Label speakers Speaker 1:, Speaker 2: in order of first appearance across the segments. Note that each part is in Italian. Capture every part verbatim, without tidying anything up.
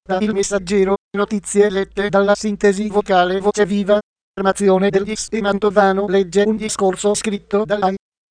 Speaker 1: Da Il Messaggero, notizie lette dalla sintesi vocale Voce Viva. Formazione degli S e Mantovano legge un discorso scritto da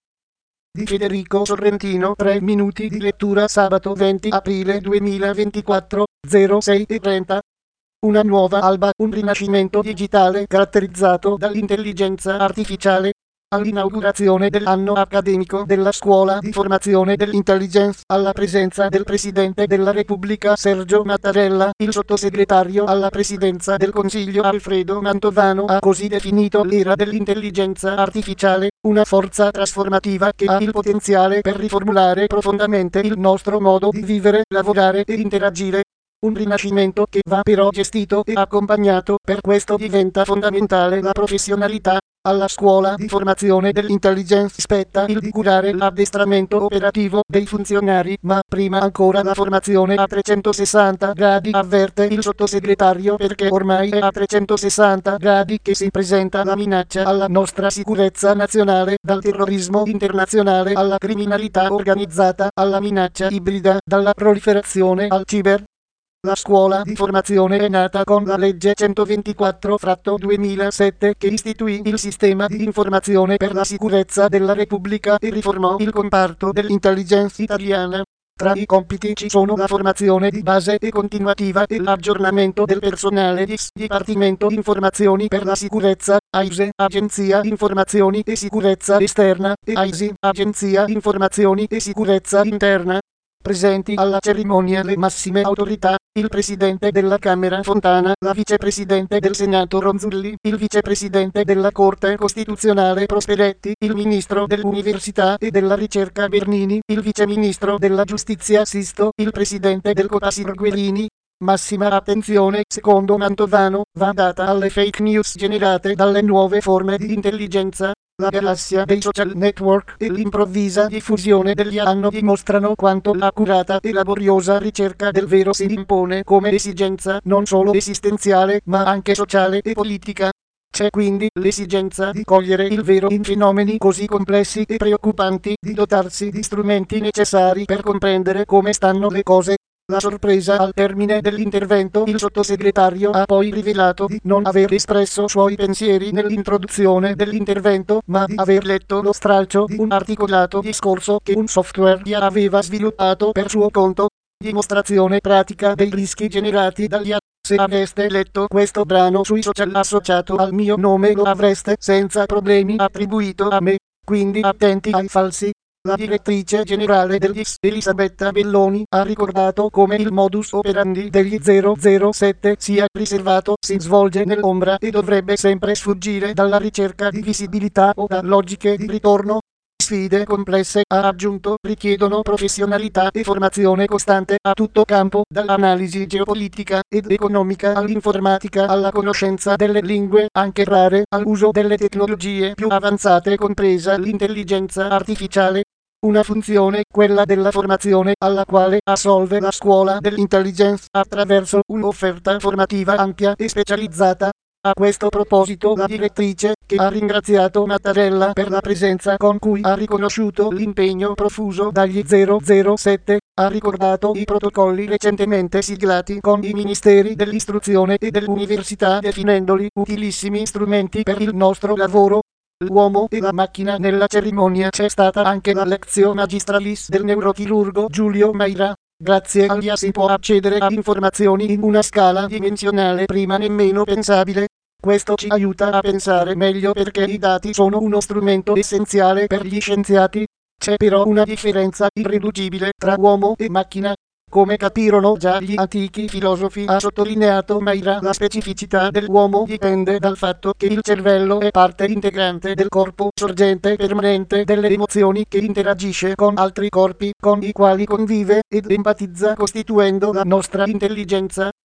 Speaker 1: di Federico Sorrentino. Tre minuti di lettura sabato venti aprile duemilaventiquattro, zero sei e trenta. Una nuova alba, un rinascimento digitale caratterizzato dall'intelligenza artificiale. All'inaugurazione dell'anno accademico della Scuola di Formazione dell'Intelligence, alla presenza del Presidente della Repubblica Sergio Mattarella, il Sottosegretario alla Presidenza del Consiglio Alfredo Mantovano ha così definito l'era dell'intelligenza artificiale, una forza trasformativa che ha il potenziale per riformulare profondamente il nostro modo di vivere, lavorare e interagire. Un rinascimento che va però gestito e accompagnato, per questo diventa fondamentale la professionalità. Alla Scuola di Formazione dell'Intelligence spetta il di curare l'addestramento operativo dei funzionari, ma prima ancora la formazione a trecentosessanta gradi, avverte il Sottosegretario, perché ormai è a trecentosessanta gradi che si presenta la minaccia alla nostra sicurezza nazionale, dal terrorismo internazionale alla criminalità organizzata, alla minaccia ibrida, dalla proliferazione al ciber. La Scuola di Formazione è nata con la legge centoventiquattro duemilasette che istituì il sistema di informazione per la sicurezza della Repubblica e riformò il comparto dell'intelligence italiana. Tra i compiti ci sono la formazione di base e continuativa e l'aggiornamento del personale di S, Dipartimento Informazioni per la Sicurezza, A I S E, Agenzia Informazioni e Sicurezza Esterna, e A I S I, Agenzia Informazioni e Sicurezza Interna. Presenti alla cerimonia le massime autorità, il Presidente della Camera Fontana, la Vicepresidente del Senato Ronzulli, il Vicepresidente della Corte Costituzionale Prosperetti, il Ministro dell'Università e della Ricerca Bernini, il Viceministro della Giustizia Sisto, il Presidente del Copasir Guerini. Massima attenzione, secondo Mantovano, va data alle fake news generate dalle nuove forme di intelligenza. La galassia dei social network e l'improvvisa diffusione degli anni dimostrano quanto l'accurata e laboriosa ricerca del vero si impone come esigenza non solo esistenziale ma anche sociale e politica. C'è quindi l'esigenza di cogliere il vero in fenomeni così complessi e preoccupanti, di dotarsi di strumenti necessari per comprendere come stanno le cose. La sorpresa al termine dell'intervento, il sottosegretario ha poi rivelato di non aver espresso suoi pensieri nell'introduzione dell'intervento, ma di aver letto lo stralcio di un articolato discorso che un software gli aveva sviluppato per suo conto. Dimostrazione pratica dei rischi generati dagli atti. Se aveste letto questo brano sui social associato al mio nome lo avreste senza problemi attribuito a me, quindi attenti ai falsi. La direttrice generale degli S, Elisabetta Belloni, ha ricordato come il modus operandi degli zero zero sette sia riservato, si svolge nell'ombra e dovrebbe sempre sfuggire dalla ricerca di visibilità o da logiche di ritorno. Sfide complesse, ha aggiunto, richiedono professionalità e formazione costante a tutto campo, dall'analisi geopolitica ed economica all'informatica alla conoscenza delle lingue, anche rare, all'uso delle tecnologie più avanzate compresa l'intelligenza artificiale. Una funzione, quella della formazione, alla quale assolve la Scuola dell'Intelligence attraverso un'offerta formativa ampia e specializzata. A questo proposito la direttrice, che ha ringraziato Mattarella per la presenza con cui ha riconosciuto l'impegno profuso dagli zero zero sette, ha ricordato i protocolli recentemente siglati con i Ministeri dell'Istruzione e dell'Università, definendoli utilissimi strumenti per il nostro lavoro. L'uomo e la macchina. Nella cerimonia c'è stata anche la lectio magistralis del neurochirurgo Giulio Maira. Grazie agli A si può accedere a informazioni in una scala dimensionale prima nemmeno pensabile. Questo ci aiuta a pensare meglio perché i dati sono uno strumento essenziale per gli scienziati. C'è però una differenza irriducibile tra uomo e macchina. Come capirono già gli antichi filosofi, ha sottolineato Maira, la specificità dell'uomo dipende dal fatto che il cervello è parte integrante del corpo, sorgente permanente delle emozioni, che interagisce con altri corpi con i quali convive ed empatizza, costituendo la nostra intelligenza.